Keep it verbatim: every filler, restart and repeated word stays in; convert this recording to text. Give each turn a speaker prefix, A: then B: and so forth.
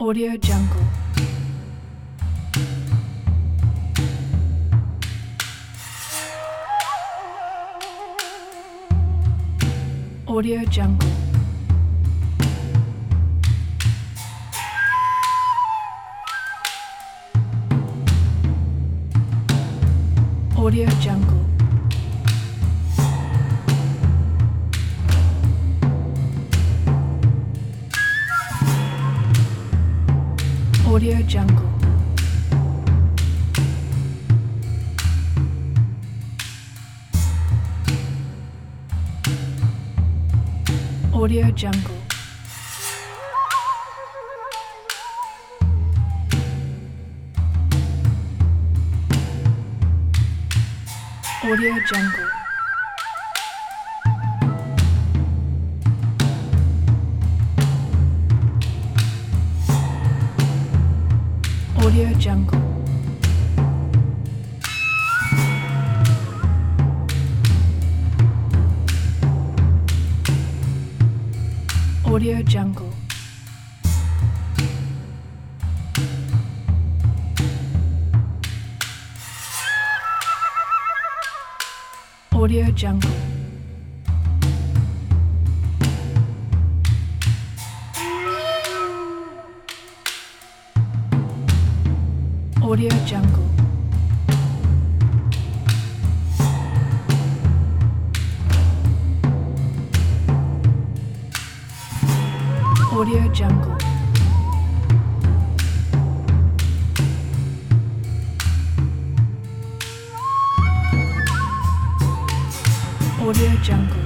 A: Audio Jungle. Audio Jungle. Audio Jungle. Audio Jungle. Audio Jungle. Audio Jungle. Audio Jungle. Audio Jungle. Audio Jungle. Audio Jungle. Audio Jungle. Audio Jungle.